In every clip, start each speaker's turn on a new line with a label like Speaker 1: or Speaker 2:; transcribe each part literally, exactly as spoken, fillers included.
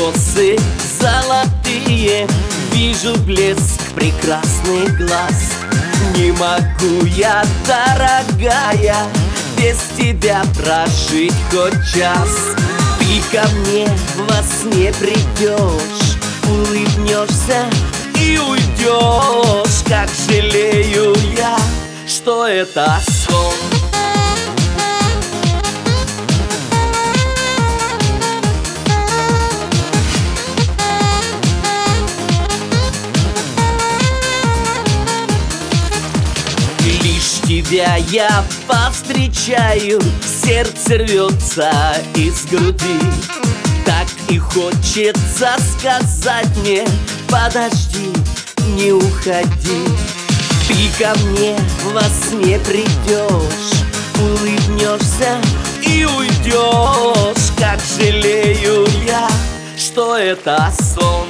Speaker 1: косы золотые, вижу блеск прекрасных глаз. Не могу я, дорогая, без тебя прожить хоть час. Ты ко мне во сне придешь, улыбнешься и уйдешь. Как жалею я, что это сон. Лишь тебя я повстречаю, сердце рвется из груди. Так и хочется сказать мне: подожди, не уходи. Ты ко мне во сне придешь, улыбнешься и уйдешь. Как жалею я, что это сон.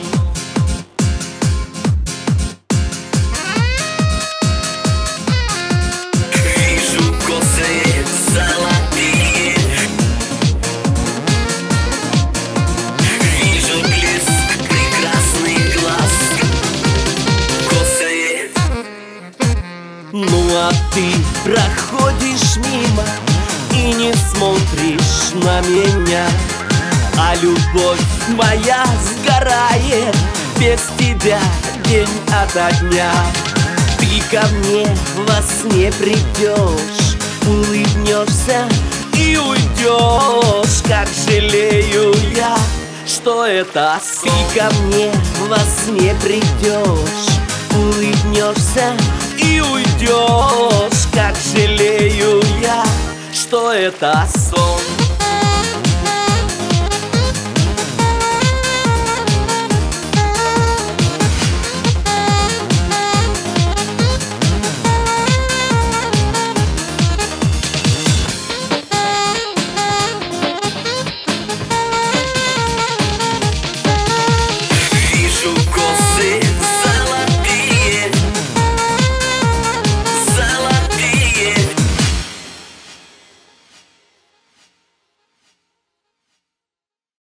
Speaker 1: Ну а ты проходишь мимо и не смотришь на меня, а любовь моя сгорает без тебя день ото дня. Ты ко мне во сне придешь, улыбнешься и уйдешь. Как жалею я, что это сон. Ты ко мне во сне придешь, улыбнешься и уйдешь. Как жалею я, что это сон.